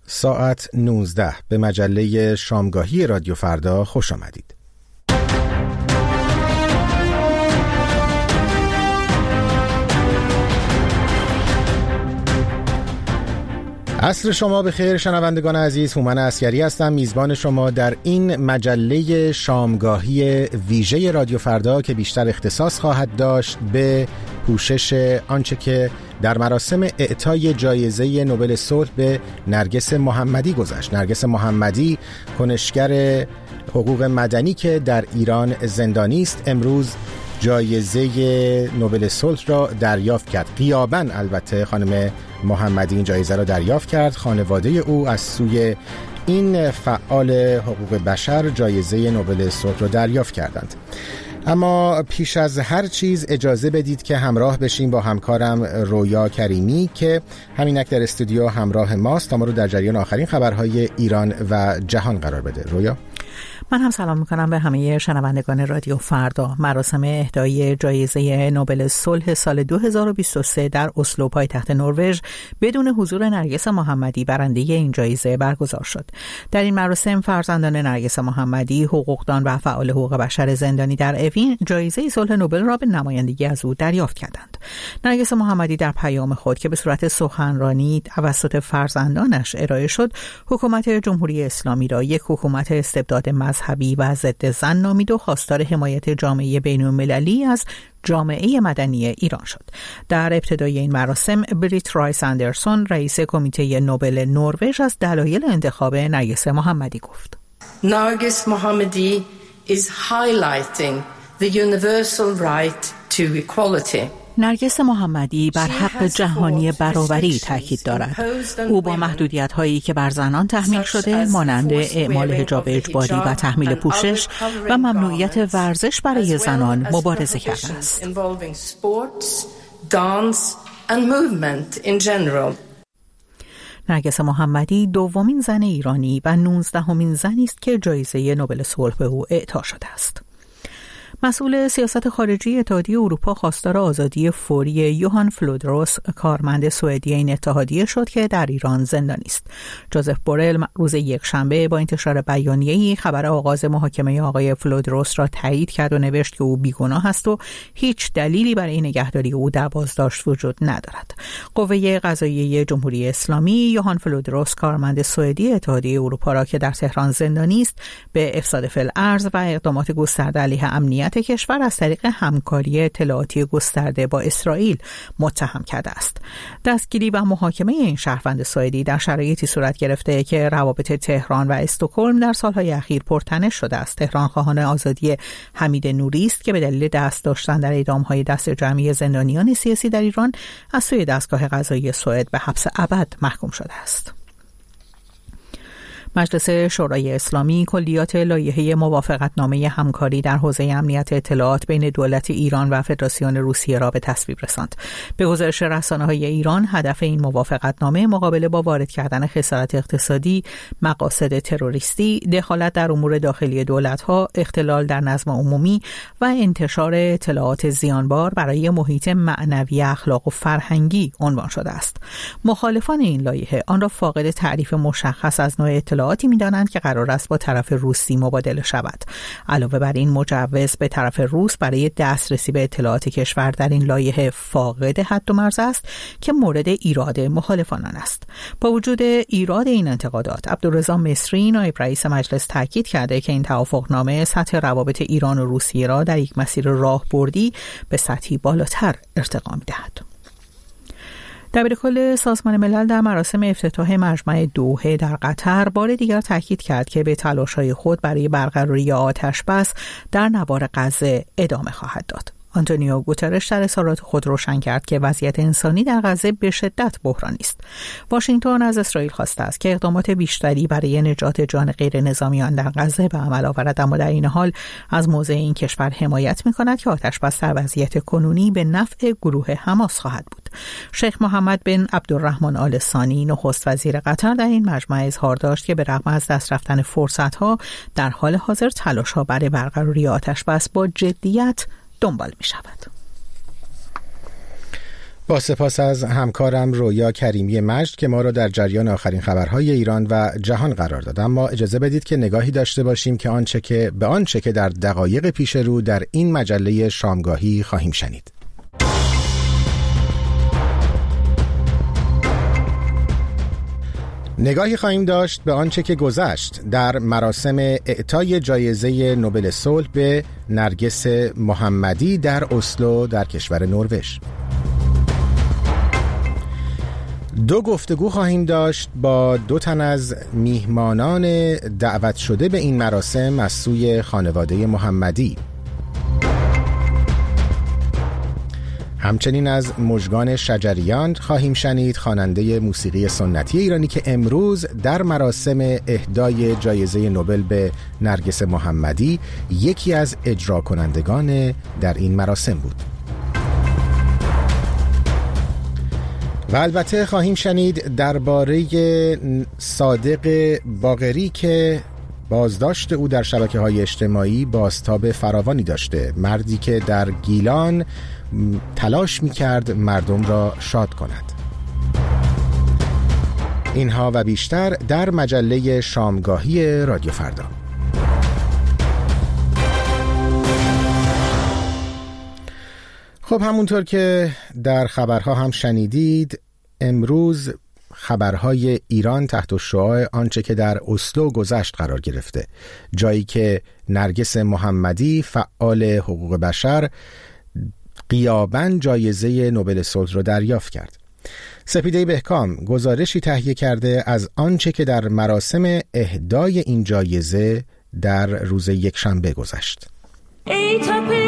ساعت 19 به مجله شامگاهی رادیو فردا خوش آمدید. عصر شما بخیر شنوندگان عزیز، هومن عسگری هستم، میزبان شما در این مجله شامگاهی ویژه رادیو فردا که بیشتر اختصاص خواهد داشت به پوشش آنچه که در مراسم اعطای جایزه نوبل صلح به نرگس محمدی گذشت. نرگس محمدی کنشگر حقوق مدنی که در ایران زندانی است، امروز جایزه نوبل صلح را دریافت کرد. غیاباً البته خانم محمدی این جایزه را دریافت کرد. خانواده او از سوی این فعال حقوق بشر جایزه نوبل صلح را دریافت کردند. اما پیش از هر چیز اجازه بدید که همراه بشیم با همکارم رویا کریمی که همینک در استودیو همراه ماست تا ما رو در جریان آخرین خبرهای ایران و جهان قرار بده. رویا، من هم سلام میکنم به همه شنوندگان رادیو فردا. مراسم اهدای جایزه نوبل صلح سال 2023 در اسلو پایتخت نروژ بدون حضور نرگس محمدی برنده این جایزه برگزار شد. در این مراسم فرزندان نرگس محمدی، حقوقدان و فعال حقوق بشر زندانی در اوین جایزه صلح نوبل را به نمایندگی از او دریافت کردند. نرگس محمدی در پیام خود که به صورت سخنرانی توسط فرزندانش ارائه شد، حکومت جمهوری اسلامی را یک حکومت استبداد مذهبی و ضد زن نامید و خواستار حمایت جامعه بین‌المللی از جامعه مدنی ایران شد. در ابتدای این مراسم بریت رایس اندرسون، رئیس کمیته نوبل نروژ، از دلایل انتخاب نرگس محمدی گفت. Nargis Mohammadi is highlighting the universal right to equality. نرگس محمدی بر حق جهانی برابری تاکید دارد. او با محدودیت‌هایی که بر زنان تحمیل شده مانند اعمال حجاب اجباری و تحمیل پوشش و ممنوعیت ورزش برای زنان مبارزه کرده است. نرگس محمدی دومین زن ایرانی و 19مین زنی است که جایزه نوبل صلح به او اعطا شده است. مسئول سیاست خارجی اتحادیه اروپا خواستار آزادی فوری یوهان فلودروس، کارمند سوئدی این اتحادیه شد که در ایران زندانی است. جوزف بورل روز یکشنبه با انتشار بیانیه‌ای خبر آغاز محاکمه آقای فلودروس را تایید کرد و نوشت که او بیگناه است و هیچ دلیلی برای نگهداری او در بازداشت وجود ندارد. قوه قضاییه جمهوری اسلامی یوهان فلودروس، کارمند سوئدی اتحادیه اروپا را که در تهران زندانی است، به افساد فی‌الارض و اقدامات گسترده علیه امنیت کشور از طریق همکاری اطلاعاتی گسترده با اسرائیل متهم کرده است. دستگیری و محاکمه این شهروند سوئدی در شرایطی صورت گرفته که روابط تهران و استکهلم در سالهای اخیر پرتنش شده است. تهران خواهان آزادی حمید نوری است که به دلیل دست داشتن در اعدام‌های دست جمعی زندانیان سیاسی در ایران از سوی دستگاه قضایی سوئد به حبس ابد محکوم شده است. مجلس شورای اسلامی کلیات لایحه موافقتنامه همکاری در حوزه امنیت اطلاعات بین دولت ایران و فدراسیون روسیه را به تصویب رساند. به گزارش رسانه‌های ایران، هدف این موافقتنامه مقابله با وارد کردن خسارت اقتصادی، مقاصد تروریستی، دخالت در امور داخلی دولت‌ها، اختلال در نظم عمومی و انتشار اطلاعات زیانبار برای محیط معنوی، اخلاق و فرهنگی عنوان شده است. مخالفان این لایحه آن را فاقد تعریف مشخص از نوع اطلاعاتی می‌دانند که قرار است با طرف روسی مبادله شود. علاوه بر این، مجوز به طرف روس برای دسترسی به اطلاعات کشور در این لایحه فاقد حد و مرز است که مورد ایراد مخالفان آن است. با وجود ایراد این انتقادات، عبدالرضا مصری، نایب رئیس مجلس، تاکید کرده که این توافقنامه سطح روابط ایران و روسیه را در یک مسیر راهبردی به سطحی بالاتر ارتقا می‌دهد. دبیرکل سازمان ملل در مراسم افتتاح مجمع دوحه در قطر بار دیگر تاکید کرد که به تلاش‌های خود برای برقراری آتش‌بس در نوار غزه ادامه خواهد داد. آنتونیو گوترش در اظهارات خود روشن کرد که وضعیت انسانی در غزه به شدت بحرانی است. واشنگتن از اسرائیل خواسته است که اقدامات بیشتری برای نجات جان غیر نظامیان در غزه به عمل آورد، اما در این حال از موضع این کشور حمایت می‌کند که آتش‌بس در وضعیت کنونی به نفع گروه حماس خواهد بود. شیخ محمد بن عبدالرحمن آل ثانی، نخست وزیر قطر، در این مجمع اظهار داشت که به رغم از دست رفتن فرصت‌ها، در حال حاضر تلاش‌ها برای برقراری آتش‌بس با جدیت دنبال می شود. با سپاس از همکارم رویا کریمی مجد که ما را در جریان آخرین خبرهای ایران و جهان قرار داد. اما اجازه بدید که نگاهی داشته باشیم که آنچه که در دقایق پیش رو در این مجله شامگاهی خواهیم شنید. نگاهی خواهیم داشت به آنچه که گذشت در مراسم اعطای جایزه نوبل صلح به نرگس محمدی در اسلو در کشور نروژ. دو گفتگو خواهیم داشت با دو تن از میهمانان دعوت شده به این مراسم از سوی خانواده محمدی. همچنین از مژگان شجریان خواهیم شنید، خواننده موسیقی سنتی ایرانی که امروز در مراسم اهدای جایزه نوبل به نرگس محمدی یکی از اجرا کنندگان در این مراسم بود. و البته خواهیم شنید درباره صادق باقری که بازداشت او در شبکه‌های اجتماعی بازتاب فراوانی داشته. مردی که در گیلان تلاش می‌کرد مردم را شاد کند. اینها و بیشتر در مجله شامگاهی رادیو فردا. خب همونطور که در خبرها هم شنیدید، امروز خبرهای ایران تحت شعاع آنچه که در اسلو گذشت قرار گرفته، جایی که نرگس محمدی فعال حقوق بشر غیاباً جایزه نوبل صلح را دریافت کرد. سپیده بهکام گزارشی تهیه کرده از آنچه که در مراسم اهدای این جایزه در روز یکشنبه گذشت. ای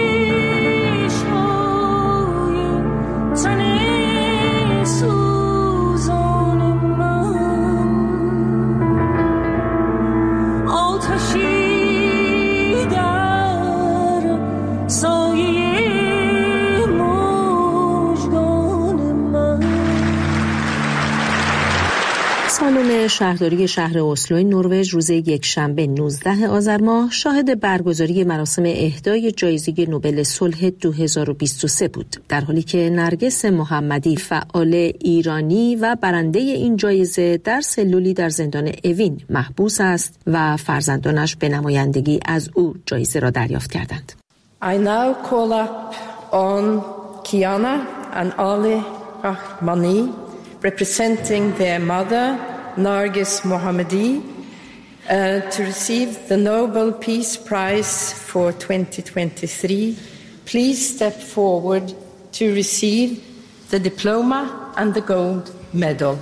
سالن شهرداری شهر اسلو نروژ روز یکشنبه 19 آذر ماه شاهد برگزاری مراسم اهدای جایزه نوبل صلح 2023 بود، در حالی که نرگس محمدی فعال ایرانی و برنده این جایزه در سلولی در زندان اوین محبوس است و فرزندانش به نمایندگی از او جایزه را دریافت کردند. I now call up on Kiana and Ali Rahmani, representing their mother, Nargis Mohammadi, to receive the Nobel Peace Prize for 2023. Please step forward to receive the diploma and the gold medal.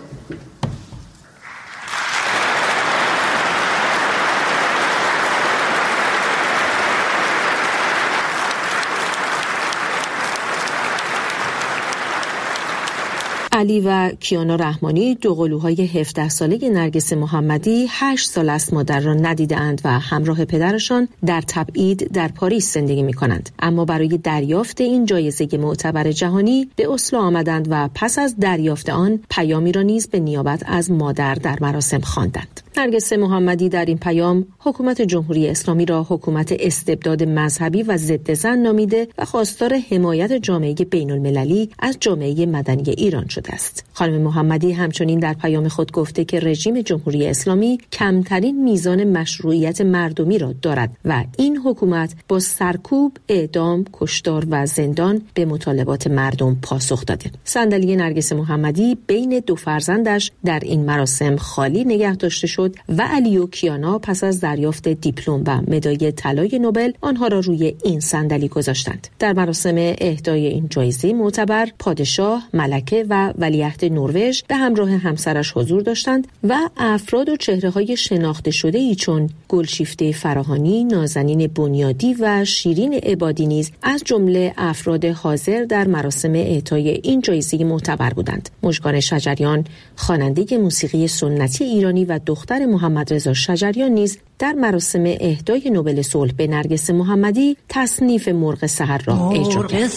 علی و کیانا رحمانی، دو قلوهای 17 ساله نرگس محمدی، 8 سال است مادر را ندیدند و همراه پدرشان در تبعید در پاریس زندگی می‌کنند. اما برای دریافت این جایزه معتبر جهانی به اسلو آمدند و پس از دریافت آن پیامی را نیز به نیابت از مادر در مراسم خواندند. نرگس محمدی در این پیام حکومت جمهوری اسلامی را حکومت استبداد مذهبی و ضد زن نامیده و خواستار حمایت جامعه بین‌المللی از جامعه مدنی ایران شده است. خانم محمدی همچنین در پیام خود گفته که رژیم جمهوری اسلامی کمترین میزان مشروعیت مردمی را دارد و این حکومت با سرکوب، اعدام، کشتار و زندان به مطالبات مردم پاسخ داده. صندلی نرگس محمدی بین دو فرزندش در این مراسم خالی نگه داشته شد و علی و کیانا پس از دریافت دیپلم و مدال طلای نوبل آنها را روی این صندلی گذاشتند. در مراسم اهدای این جایزه معتبر پادشاه، ملکه و ولیعهد نروژ به همراه همسرش حضور داشتند و افراد و چهره‌های شناخته شده‌ای چون گلشیفته فراهانی، نازنین بنیادی و شیرین عبادی نیز از جمله افراد حاضر در مراسم اعطای این جایزه معتبر بودند. مژگان شجریان، خواننده موسیقی سنتی ایرانی و دختر محمد رضا شجریان نیز در مراسم اهدای نوبل صلح به نرگس محمدی تصنیف مرغ سحر را اجرا کرد.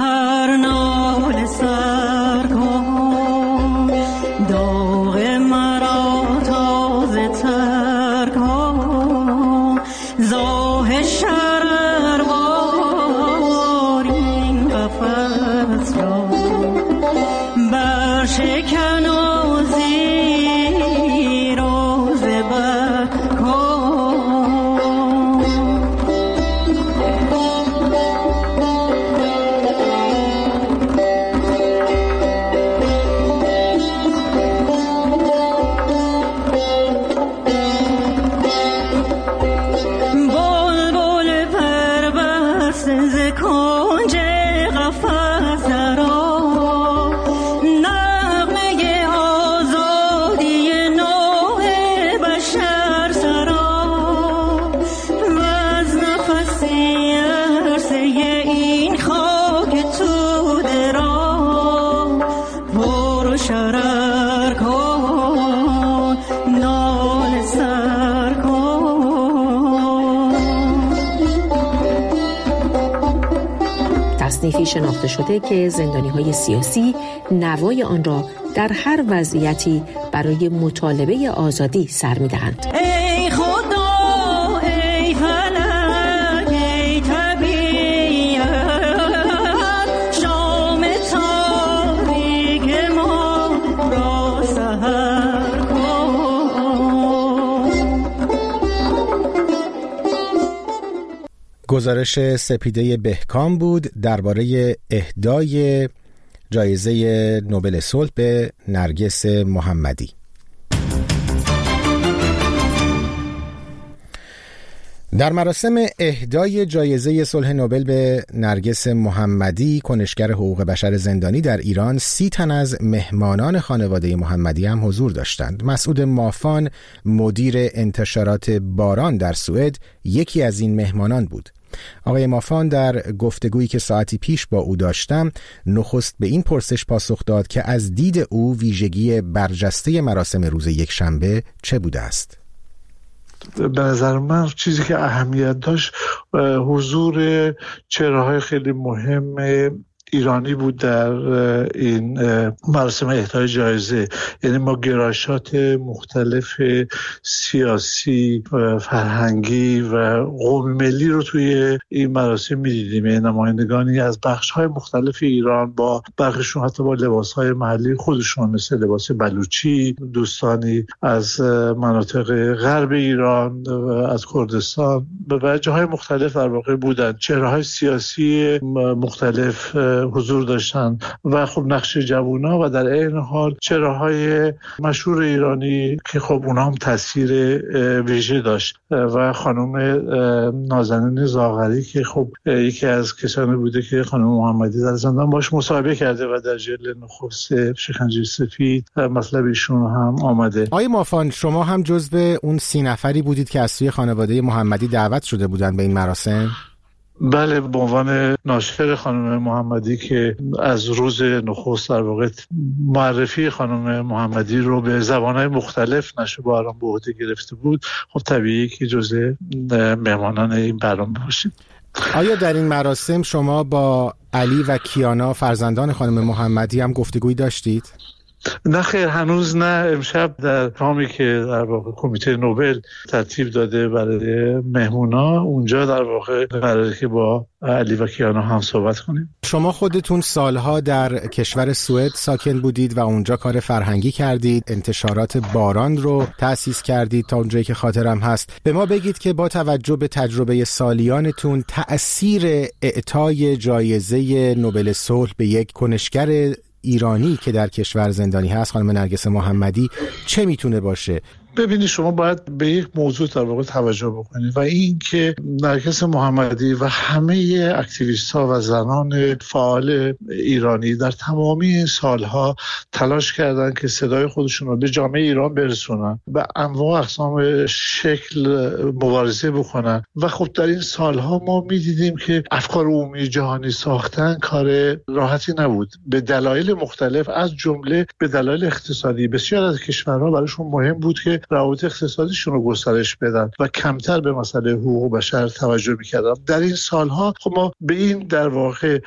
داغ مرا تازه تر کن، زاه شرر این قفس را تصنیفی شناخته شده که زندانی‌های سیاسی نوای آن را در هر وضعیتی برای مطالبه آزادی سر می‌دهند. ای خدا، ای فلک، ای طبیعت، شام تاریک ما را سحر کن. گزارش سپیده بهکام بود درباره اهدای جایزه نوبل صلح به نرگس محمدی. در مراسم اهدای جایزه صلح نوبل به نرگس محمدی، کنشگر حقوق بشر زندانی در ایران، 30 تن از مهمانان خانواده محمدی هم حضور داشتند. مسعود مافان، مدیر انتشارات باران در سوئد، یکی از این مهمانان بود. آقای مافان در گفتگویی که ساعتی پیش با او داشتم، نخست به این پرسش پاسخ داد که از دید او ویژگی برجسته مراسم روز یکشنبه چه بوده است؟ به نظر من چیزی که اهمیت داشت حضور چهره‌های خیلی مهم ایرانی بود در این مراسم اهدای جایزه. یعنی ما گرایشات مختلف سیاسی، فرهنگی و قومی ملی رو توی این مراسم می‌دیدیم. یعنی نمایندگانی از بخش‌های مختلف ایران با برخیشون حتی با لباس‌های محلی خودشون مثل لباس بلوچی، دوستانی از مناطق غرب ایران، از کردستان و جاهای مختلف در واقع بودن. چهره‌های سیاسی مختلف حضور داشتن و خب نقش جوونا و در عین حال چهره‌های مشهور ایرانی که خب اونها هم تاثیر ویژه داشت و خانم نازنین زاغری که خب یکی از کسانی بوده که خانم محمدی در زندان باش مصاحبه کرده و در جلد نخست شکنجه سفید مطلب ایشون هم آمده. آقای مافان، شما هم جزو اون 30 نفری بودید که از سوی خانواده محمدی دعوت شده بودن به این مراسم؟ بله، به عنوان ناشر خانم محمدی که از روز نخست در واقع معرفی خانم محمدی رو به زبانهای مختلف نشر باران به عهده گرفته بود، خب طبیعی که جزء مهمانان این برنامه باشیم. آیا در این مراسم شما با علی و کیانا فرزندان خانم محمدی هم گفتگویی داشتید؟ نه خیر، هنوز نه. امشب در پروگرامی که در واقع کمیته نوبل ترتیب داده برای مهمونا، اونجا در واقع قراره که با علی و کیانا هم صحبت کنیم. شما خودتون سالها در کشور سوئد ساکن بودید و اونجا کار فرهنگی کردید، انتشارات باران رو تأسیس کردید تا اونجایی که خاطرم هست. به ما بگید که با توجه به تجربه سالیانتون تأثیر اعطای جایزه نوبل صلح به یک کنشگر ایرانی که در کشور زندانی هست، خانم نرگس محمدی، چه میتونه باشه؟ ببینید، شما باید به یک موضوع در واقع توجه بکنید و این که نرگس محمدی و همه اکتیویست‌ها و زنان فعال ایرانی در تمامی این سالها تلاش کردن که صدای خودشون رو به جامعه ایران برسونن، به انواع اقسام شکل مبارزه بکنن و خب در این سالها ما می‌دیدیم که افکار عمومی جهانی ساختن کار راحتی نبود به دلایل مختلف، از جمله به دلایل اقتصادی. بسیار از کشورها براشون مهم بود که روابط اقتصادیشون رو گسترش بدن و کمتر به مسئله حقوق بشر توجه می‌کردن. در این سالها خب ما به این در واقع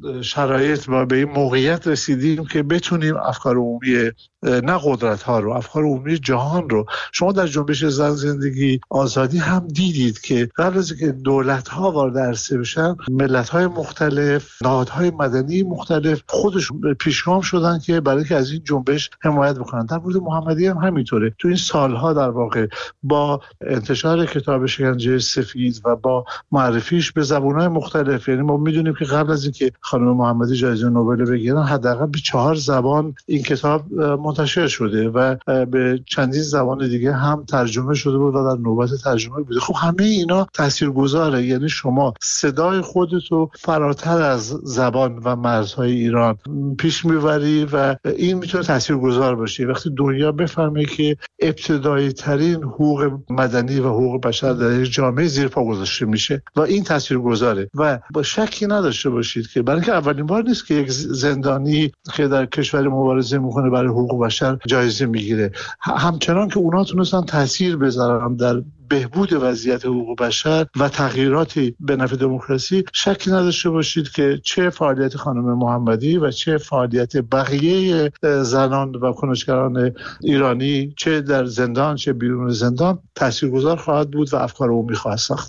شرایط و به این موقعیت رسیدیم که بتونیم افکار عمومی، نه قدرت‌ها رو، افکار عمومی جهان رو، شما در جنبش زن زندگی آزادی هم دیدید که قبل از اینکه دولت‌ها وارد عرصه بشن، ملت‌های مختلف، نهادهای مدنی مختلف خودشون پیشگام شدن که برای اینکه از این جنبش حمایت بکنن. در مورد محمدی هم همینطوره. تو این سالها در واقع با انتشار کتاب شکنجه سفید و با معرفیش به زبان‌های مختلف، یعنی ما می‌دونیم که قبل از اینکه خانم محمدی جایزه نوبل بگیرن حداقل به 4 زبان این کتاب منتشر شده و به چندین زبان دیگه هم ترجمه شده بود و در نوبت ترجمه بوده. خب همه اینا تاثیرگذاره. یعنی شما صدای خودتو فراتر از زبان و مرزهای ایران پیش میبری و این میتونه تاثیرگذار باشه. وقتی دنیا بفهمه که ابتدایی ترین حقوق مدنی و حقوق بشر در یک جامعه زیر پا گذاشته میشه و این تاثیرگذاره. و با شکی نداشته باشید که برای اینکه اولین بار نیست که یک زندانی که در کشور مبارزه میکنه برای حقوق بشر جایزه میگیره، همچنان که اونا تونستن تاثیر بذارن در بهبود وضعیت حقوق بشر و تغییراتی به نفع دموکراسی، شکی نداشته باشید که چه فعالیت خانم محمدی و چه فعالیت بقیه زنان و کنشگران ایرانی، چه در زندان چه بیرون زندان، تاثیرگذار خواهد بود و افکار عمومی خواهد ساخت.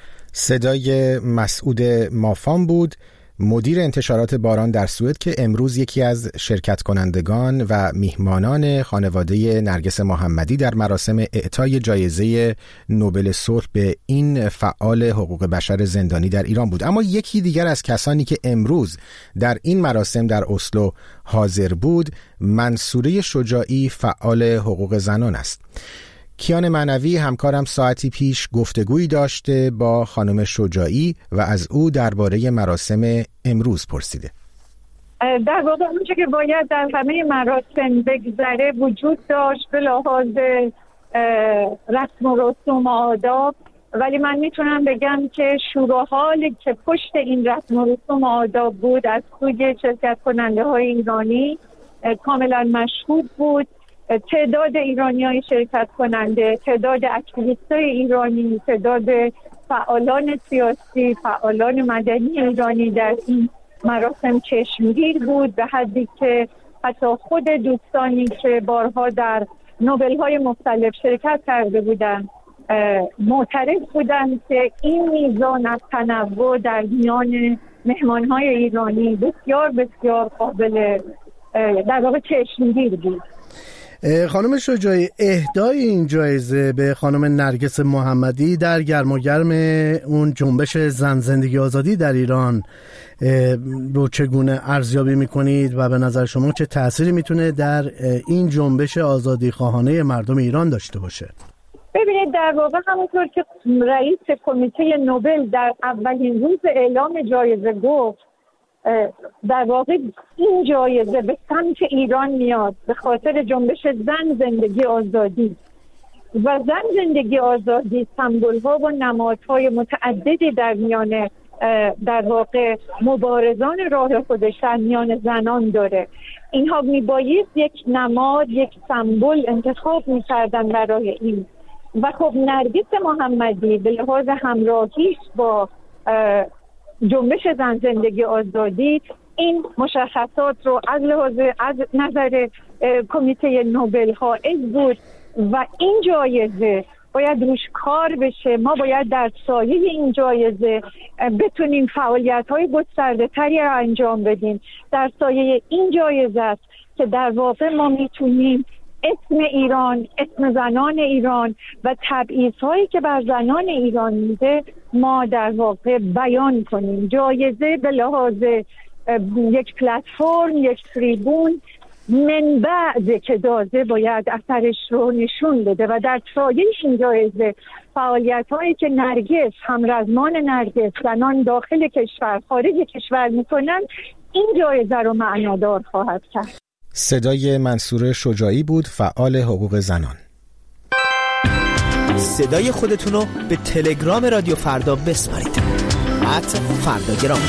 صدای مسعود مافان بود، مدیر انتشارات باران در سوئد، که امروز یکی از شرکت کنندگان و میهمانان خانواده نرگس محمدی در مراسم اعطای جایزه نوبل صلح به این فعال حقوق بشر زندانی در ایران بود. اما یکی دیگر از کسانی که امروز در این مراسم در اسلو حاضر بود، منصوره شجاعی، فعال حقوق زنان است. کیان معنوی همکارم ساعتی پیش گفتگویی داشته با خانم شجاعی و از او درباره مراسم امروز پرسیده. در واقع اونچه که باید در همه مراسم بگذره وجود داشت به لحاظ رسم و رسوم و آداب، ولی من میتونم بگم که شور و حالی که پشت این رسم و رسوم و آداب بود از سوی شرکت کننده های ایرانی کاملا مشهود بود. تعداد ایرانی‌های شرکت کننده، تعداد اکتیویست‌های ایرانی، تعداد فعالان سیاسی، فعالان مدنی ایرانی در این مراسم چشمگیر بود، به حدی که حتی خود دوستانی که بارها در نوبل‌های مختلف شرکت کرده بودند معترف بودند که این میزان از تنوع در میان مهمان‌های ایرانی بسیار بسیار قابل در واقع چشمگیر بود. خانم شجاعی، اهدای این جایزه به خانم نرگس محمدی در گرم و گرم اون جنبش زن زندگی آزادی در ایران رو چگونه ارزیابی میکنید و به نظر شما چه تأثیری میتونه در این جنبش آزادی خواهانه مردم ایران داشته باشه؟ ببینید، در واقع همونطور که رئیس کمیته نوبل در اولین روز اعلام جایزه گفت، در واقع این جایزه به سمت ایران میاد به خاطر جنبش زن زندگی آزادی و زن زندگی آزادی سمبول‌ها و نمادهای متعددی در میان در واقع مبارزان راه خودش در میان زنان داره. اینها میبایست یک نماد، یک سمبل انتخاب میکردن برای این و خب نرگس محمدی به لحاظ همراهیش با جنبش زن زندگی آزادی این مشخصات رو از نظر کمیته نوبل حائز بود و این جایزه باید روش کار بشه. ما باید در سایه این جایزه بتونیم فعالیت‌های گسترده‌تری را انجام بدیم. در سایه این جایزه است که در واقع ما میتونیم اسم ایران، اسم زنان ایران و تبعیض‌هایی که بر زنان ایران میده ما در واقع بیان کنیم. جایزه به لحاظ یک پلتفرم، یک تریبون من بعد که داده باید اثرش رو نشون بده و در سایه این جایزه فعالیت‌هایی که نرگس، همرزمان نرگس، زنان داخل کشور، خارج کشور میکنن، این جایزه رو معنادار خواهد کرد. صدای منصوره شجاعی بود، فعال حقوق زنان. صدای خودتونو به تلگرام رادیو فردا بسپارید. @فرداگرام.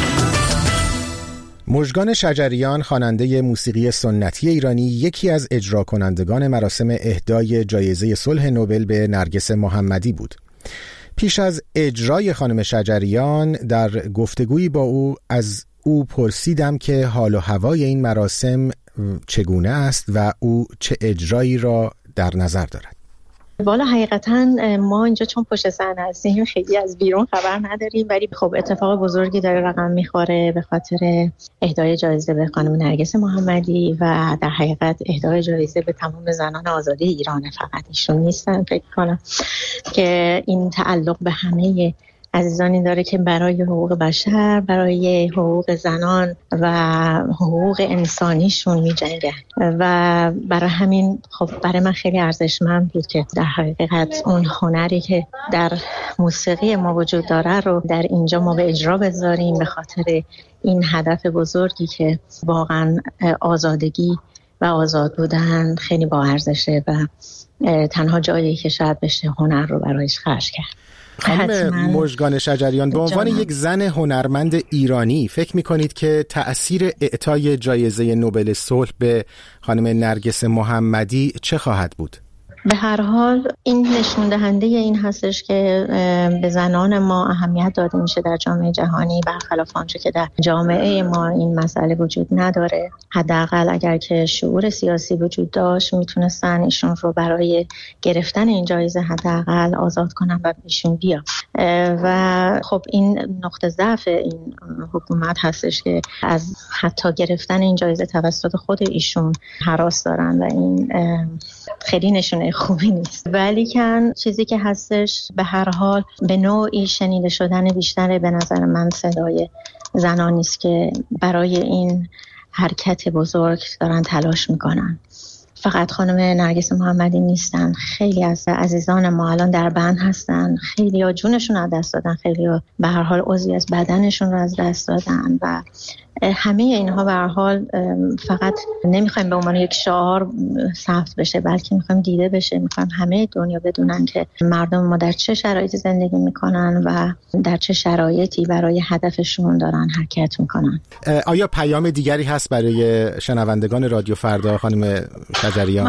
مژگان شجریان، خواننده موسیقی سنتی ایرانی، یکی از اجرا کنندگان مراسم اهدای جایزه صلح نوبل به نرگس محمدی بود. پیش از اجرای خانم شجریان در گفتگویی با او از او پرسیدم که حال و هوای این مراسم چگونه است و او چه اجرایی را در نظر دارد. والا حقیقتا ما اینجا چون پشت صحنه هستیم خیلی از بیرون خبر نداریم، ولی خب اتفاق بزرگی داره رقم میخوره به خاطر اهدای جایزه به خانم نرگس محمدی و در حقیقت اهدای جایزه به تمام زنان آزادی ایران، فقط ایشون نیستن. فکر کنم که این تعلق به همه عزیزانی داره که برای حقوق بشر، برای حقوق زنان و حقوق انسانیشون می جنگن و برای همین خب برای من خیلی ارزشمند بود که در حقیقت اون هنری که در موسیقی ما وجود داره رو در اینجا ما به اجرا بذاریم به خاطر این هدف بزرگی که واقعا آزادگی و آزاد بودن خیلی با ارزشه و تنها جایی که شاید بشه هنر رو برایش خرج کرد. خانم مژگان شجریان، به عنوان یک زن هنرمند ایرانی فکر می‌کنید که تأثیر اعطای جایزه نوبل صلح به خانم نرگس محمدی چه خواهد بود؟ به هر حال این نشون دهنده این هستش که به زنان ما اهمیت داده میشه در جامعه جهانی، برخلاف آنچه که در جامعه ما این مسئله وجود نداره. حداقل اگر که شعور سیاسی وجود داشت میتونستن ایشون رو برای گرفتن این جایزه حداقل آزاد کنن و ایشون بیا. و خب این نقطه ضعف این حکومت هستش که از حتی گرفتن این جایزه توسط خود ایشون هراس دارن و این خیلی نشونه خوبی نیست. ولی کن چیزی که هستش به هر حال به نوعی شنیده شدن بیشتر به نظر من صدای زنانی است که برای این حرکت بزرگ دارن تلاش میکنن. فقط خانم نرگس محمدی نیستن، خیلی از عزیزان ما الان در بند هستن، خیلی ها جونشون رو از دست دادن، خیلی ها به هر حال عضوی از بدنشون رو از دست دادن و همه اینها به هر حال فقط نمیخوایم به عنوان یک شعار ثبت بشه، بلکه میخوایم دیده بشه، میخوایم همه دنیا بدونن که مردم ما در چه شرایطی زندگی میکنن و در چه شرایطی برای هدفشون دارن حرکت میکنن. آیا پیام دیگری هست برای شنوندگان رادیو فردا خانم شجریان؟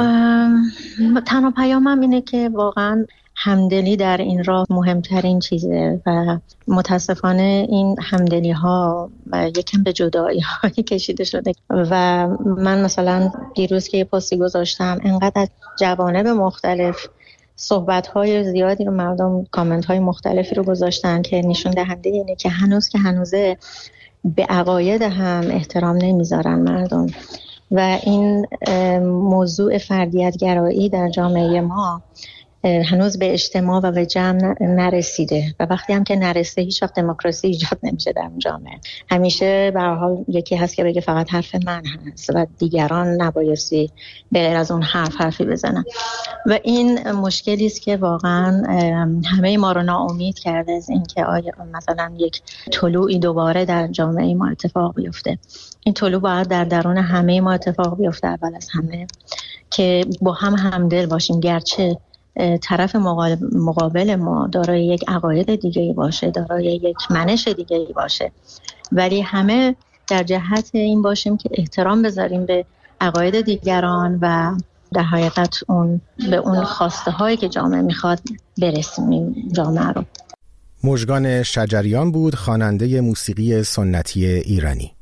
تنها پیامم اینه که واقعا همدلی در این راه مهمترین چیزه و متاسفانه این همدلی ها یکم به جدایی هایی کشیده شده و من مثلا دیروز که یه پستی گذاشتم انقدر از جوانب مختلف صحبت های زیادی رو مردم کامنت های مختلفی رو گذاشتن که نشون دهنده اینه که هنوزه به عقاید هم احترام نمیذارن مردم و این موضوع فردیت گرایی در جامعه ما هنوز به اجتماع و به جمع نرسیده و وقتی هم که نرسیده هیچ وقت دموکراسی ایجاد نمیشه در جامعه. همیشه به هر حال یکی هست که بگه فقط حرف من هست و دیگران نبایستی غیر از اون حرفی بزنن و این مشکلی است که واقعا همه ما رو ناامید کرده از اینکه آیا مثلا یک طلوعی دوباره در جامعه ما اتفاق بیفته. این طلوع باید در درون همه ما اتفاق بیفته، اول از همه که با هم همدل باشیم، گرچه طرف مقابل ما دارای یک عقاید دیگه‌ای باشه، دارای یک منش دیگه‌ای باشه، ولی همه در جهت این باشیم که احترام بذاریم به عقاید دیگران و در حقیقت به اون خواسته هایی که جامعه میخواد برسونیم جامعه رو. مژگان شجریان بود، خواننده موسیقی سنتی ایرانی.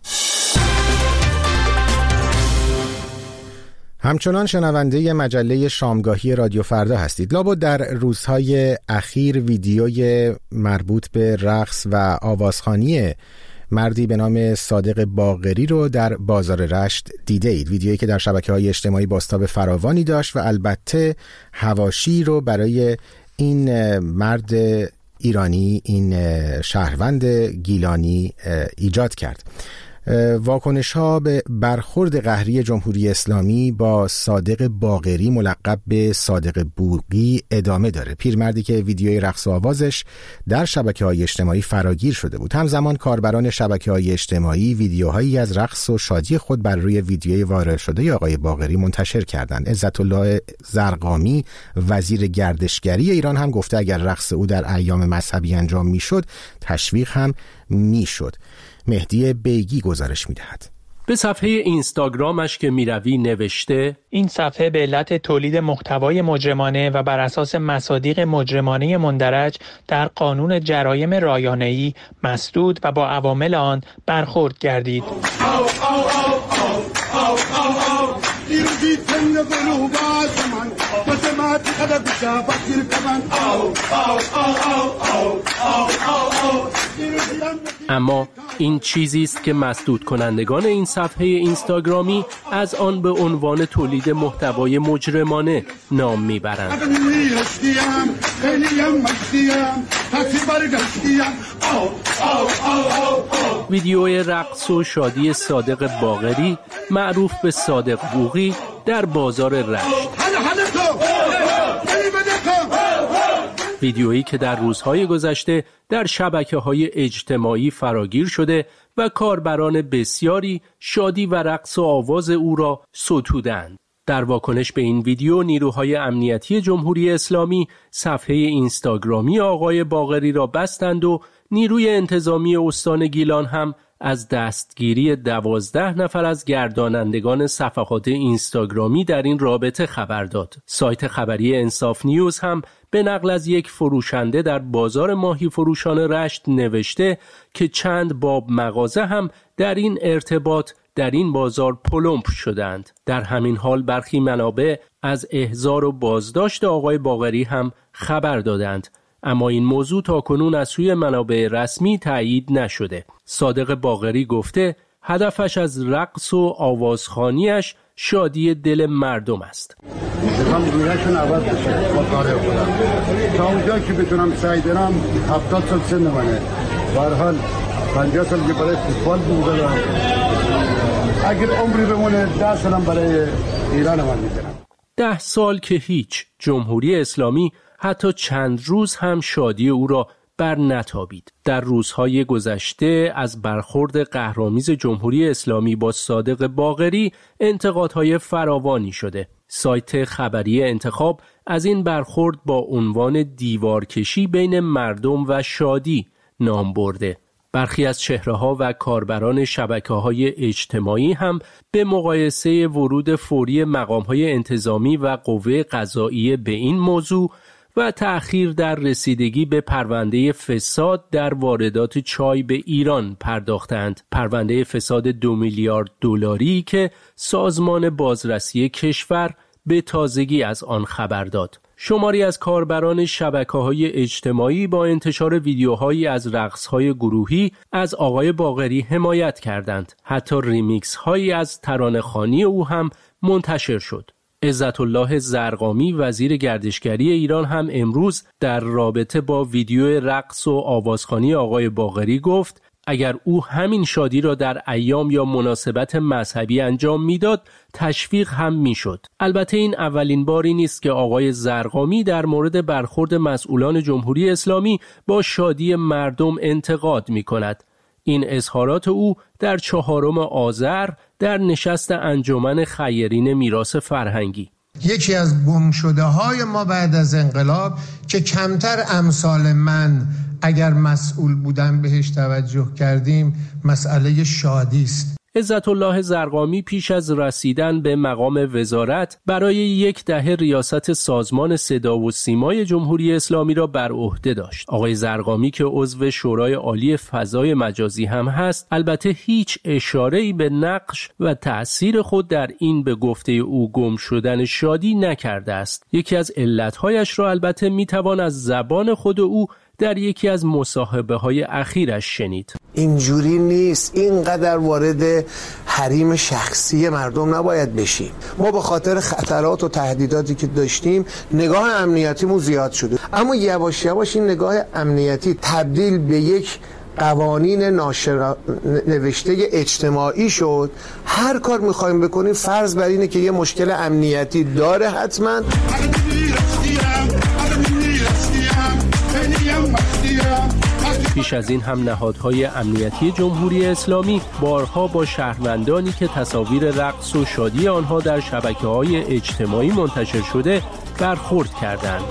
همچنان شنونده مجله شامگاهی رادیو فردا هستید. لابد در روزهای اخیر ویدیوی مربوط به رقص و آوازخوانی مردی به نام صادق باقری رو در بازار رشت دیده اید. ویدیویی که در شبکه‌های اجتماعی بازتاب فراوانی داشت و البته حواشی رو برای این مرد ایرانی، این شهروند گیلانی ایجاد کرد. واکنش ها به برخورد قهری جمهوری اسلامی با صادق باقری ملقب به صادق بوقی ادامه داره. پیرمردی که ویدیوی رقص و آوازش در شبکه‌های اجتماعی فراگیر شده بود. همزمان کاربران شبکه‌های اجتماعی ویدیوهایی از رقص و شادی خود بر روی ویدیوی وایرال شده آقای باقری منتشر کردند. عزت الله زرقامی وزیر گردشگری ایران هم گفته اگر رقص او در ایام مذهبی انجام میشد تشویق هم میشد. مهدی بیگی گزارش میدهد. به صفحه اینستاگرامش که میروی نوشته این صفحه به علت تولید محتوای مجرمانه و بر اساس مصادیق مجرمانه مندرج در قانون جرایم رایانه‌ای مسدود و با عوامل آن برخورد گردید. اما این چیزی است که مسدود کنندگان این صفحه اینستاگرامی از آن به عنوان تولید محتوای مجرمانه نام میبرند. ویدیوی رقص و شادی صادق باقری معروف به صادق بوقی در بازار رشت، ویدیویی که در روزهای گذشته در شبکه‌های اجتماعی فراگیر شده و کاربران بسیاری شادی و رقص و آواز او را ستودند. در واکنش به این ویدیو نیروهای امنیتی جمهوری اسلامی صفحه اینستاگرامی آقای باقری را بستند و نیروی انتظامی استان گیلان هم از دستگیری 12 نفر از گردانندگان صفحات اینستاگرامی در این رابطه خبر داد. سایت خبری انصاف نیوز هم به نقل از یک فروشنده در بازار ماهی فروشان رشت نوشته که چند باب مغازه هم در این ارتباط در این بازار پلمپ شدند. در همین حال برخی منابع از احضار و بازداشت آقای باقری هم خبر دادند، اما این موضوع تاکنون از سوی منابع رسمی تایید نشده. صادق باقری گفته هدفش از رقص و آوازخوانیش شادی دل مردم است. میخوام رویشون عوض بشه با کار خودم تا اونجا که بتونم سعی دارم. 70 سال سن منه، به هر حال 50 سال که برای فوتبال می‌ذارم، اگر عمری بمونه 10 سالم برای ایران من می‌ذارم. 10 سال که هیچ. جمهوری اسلامی حتی چند روز هم شادی او را بر نتابید. در روزهای گذشته از برخورد قهرآمیز جمهوری اسلامی با صادق باقری انتقادهای فراوانی شده. سایت خبری انتخاب از این برخورد با عنوان دیوارکشی بین مردم و شادی نام برده. برخی از چهره‌ها و کاربران شبکه‌های اجتماعی هم به مقایسه ورود فوری مقام‌های انتظامی و قوه قضاییه به این موضوع و تأخیر در رسیدگی به پرونده فساد در واردات چای به ایران پرداختند. پرونده فساد 2 میلیارد دلاری که سازمان بازرسی کشور به تازگی از آن خبر داد. شماری از کاربران شبکه‌های اجتماعی با انتشار ویدیوهایی از رقص‌های گروهی از آقای باقری حمایت کردند. حتی ریمیکس‌هایی از ترانه‌خوانی او هم منتشر شد. عزت الله زرقامی وزیر گردشگری ایران هم امروز در رابطه با ویدیو رقص و آوازخوانی آقای باقری گفت اگر او همین شادی را در ایام یا مناسبت مذهبی انجام میداد تشویق هم میشد. البته این اولین باری نیست که آقای زرقامی در مورد برخورد مسئولان جمهوری اسلامی با شادی مردم انتقاد میکند. این اظهارات او در 4 آذر در نشست انجمن خیرین میراث فرهنگی. یکی از گمشده‌های ما بعد از انقلاب که کمتر امثال من اگر مسئول بودن بهش توجه کردیم مسئله شادی است. عزت الله زرقامی پیش از رسیدن به مقام وزارت برای 1 دهه ریاست سازمان صدا و سیمای جمهوری اسلامی را بر عهده داشت. آقای زرقامی که عضو شورای عالی فضای مجازی هم هست، البته هیچ اشاره‌ای به نقش و تأثیر خود در این به گفته او گم شدن شادی نکرده است. یکی از علت‌هایش را البته میتوان از زبان خود او در یکی از مصاحبه‌های اخیرش شنید. اینجوری نیست، اینقدر وارد حریم شخصی مردم نباید بشیم. ما به خاطر خطرات و تهدیداتی که داشتیم نگاه امنیتیمون زیاد شده، اما یواش یواش این نگاه امنیتی تبدیل به یک قوانین نوشته اجتماعی شد. هر کار میخوایم بکنیم فرض بر اینه که یه مشکل امنیتی داره حتما. پیش از این هم نهادهای امنیتی جمهوری اسلامی بارها با شهروندانی که تصاویر رقص و شادی آنها در شبکه‌های اجتماعی منتشر شده برخورد کردند.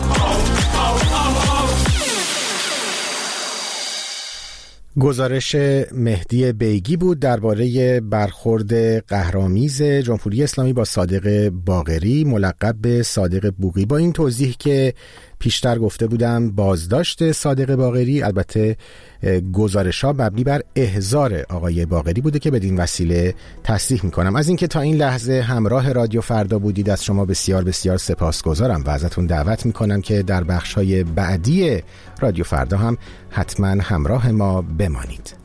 گزارش مهدی بیگی بود درباره برخورد قهرآمیز جمهوری اسلامی با صادق باقری ملقب به صادق بوقی. با این توضیح که پیشتر گفته بودم بازداشت صادق باقری، البته گزارش‌ها مبنی بر احضار آقای باقری بوده که بدین وسیله تصدیح می‌کنم. از اینکه تا این لحظه همراه رادیو فردا بودید از شما بسیار بسیار سپاسگزارم و ازتون دعوت می‌کنم که در بخش‌های بعدی رادیو فردا هم حتما همراه ما بمانید.